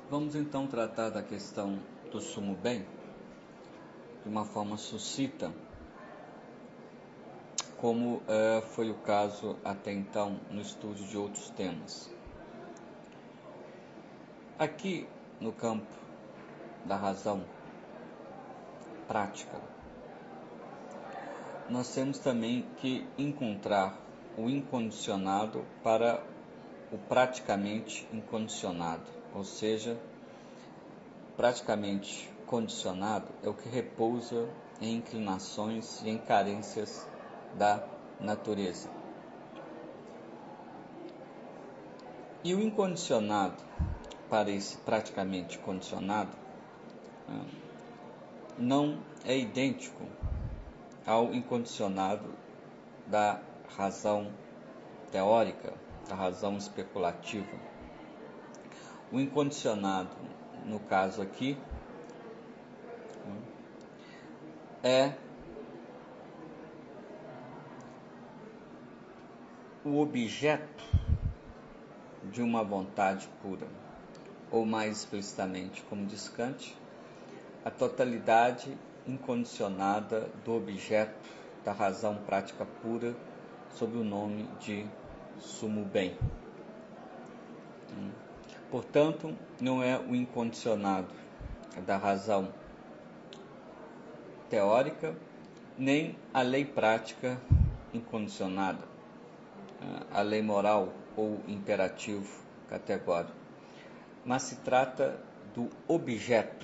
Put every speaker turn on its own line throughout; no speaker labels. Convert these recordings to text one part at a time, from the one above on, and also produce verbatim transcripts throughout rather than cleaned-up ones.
Vamos então tratar da questão do sumo bem de uma forma sucinta, como é, foi o caso até então no estudo de outros temas. Aqui no campo da razão prática, nós temos também que encontrar o incondicionado para o praticamente incondicionado, ou seja, praticamente condicionado é o que repousa em inclinações e em carências da natureza. E o incondicionado para esse praticamente condicionado não é idêntico ao incondicionado da razão teórica, da razão especulativa. O incondicionado, no caso aqui, é o objeto de uma vontade pura, ou mais explicitamente, como diz Kant, a totalidade incondicionada do objeto da razão prática pura, sob o nome de sumo bem. Portanto, não é o incondicionado da razão teórica, nem a lei prática incondicionada, a lei moral ou imperativo categórico, mas se trata do objeto,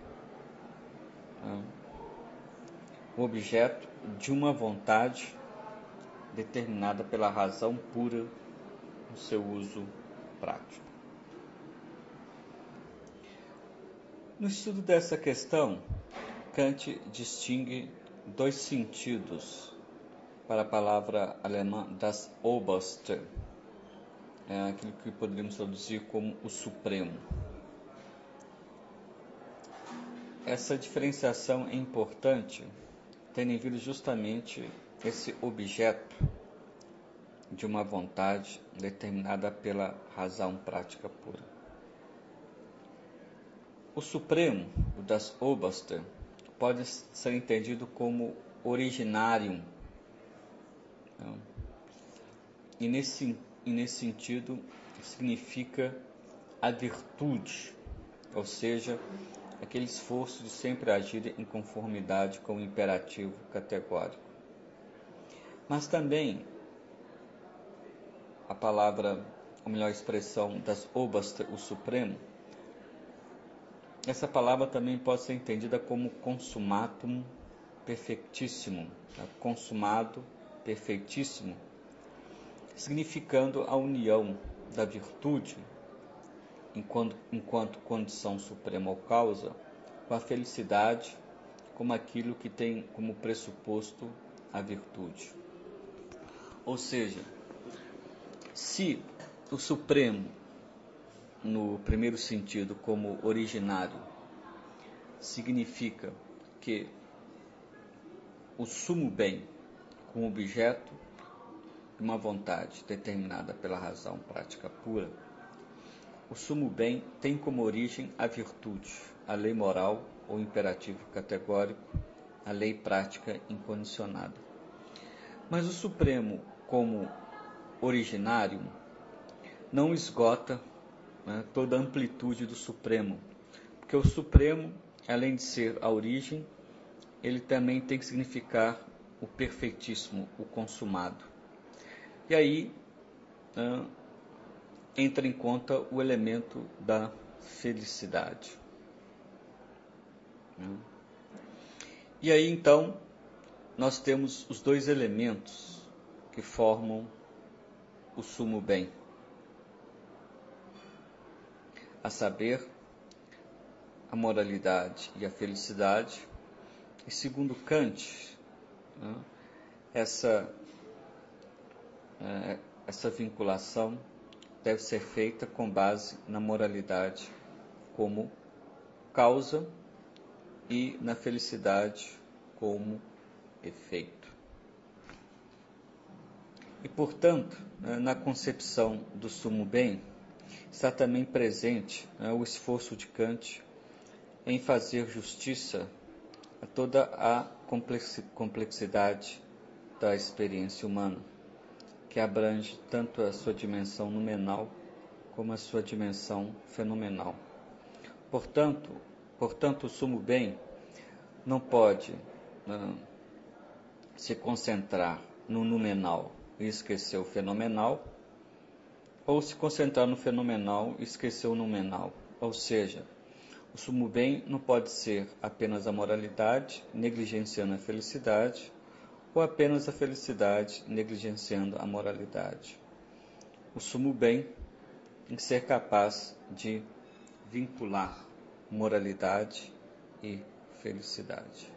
o objeto de uma vontade determinada pela razão pura no seu uso prático. No estudo dessa questão, Kant distingue dois sentidos para a palavra alemã das Oberste, é aquilo que poderíamos traduzir como o supremo. Essa diferenciação é importante, tendo em vista justamente esse objeto de uma vontade determinada pela razão prática pura. O supremo, o das Oberste, pode ser entendido como originário. E nesse, e nesse sentido significa a virtude, ou seja, aquele esforço de sempre agir em conformidade com o imperativo categórico. Mas também a palavra, a melhor expressão das Oberste, o supremo, essa palavra também pode ser entendida como consummatum perfectissimo, tá? Consumado perfeitíssimo, significando a união da virtude, enquanto, enquanto condição suprema ou causa, com a felicidade, como aquilo que tem como pressuposto a virtude. Ou seja, se o supremo, no primeiro sentido, como originário, significa que o sumo bem, como objeto de uma vontade determinada pela razão prática pura, o sumo bem tem como origem a virtude, a lei moral ou imperativo categórico, a lei prática incondicionada. Mas o supremo, como originário, não esgota, né, toda a amplitude do supremo, porque o supremo, além de ser a origem, ele também tem que significar o perfeitíssimo, o consumado. E aí né, entra em conta o elemento da felicidade. E aí então nós temos os dois elementos que formam o sumo bem, a saber, a moralidade e a felicidade. E segundo Kant, né, essa, é, essa vinculação deve ser feita com base na moralidade como causa e na felicidade como efeito. E, portanto, na concepção do sumo bem, está também presente, né, o esforço de Kant em fazer justiça a toda a complexidade da experiência humana, que abrange tanto a sua dimensão noumenal como a sua dimensão fenomenal. Portanto, portanto o sumo bem não pode não, se concentrar no noumenal e esquecer o fenomenal, ou se concentrar no fenomenal e esquecer o noumenal. Ou seja, o sumo bem não pode ser apenas a moralidade, negligenciando a felicidade, ou apenas a felicidade, negligenciando a moralidade. O sumo bem tem que ser capaz de vincular moralidade e felicidade.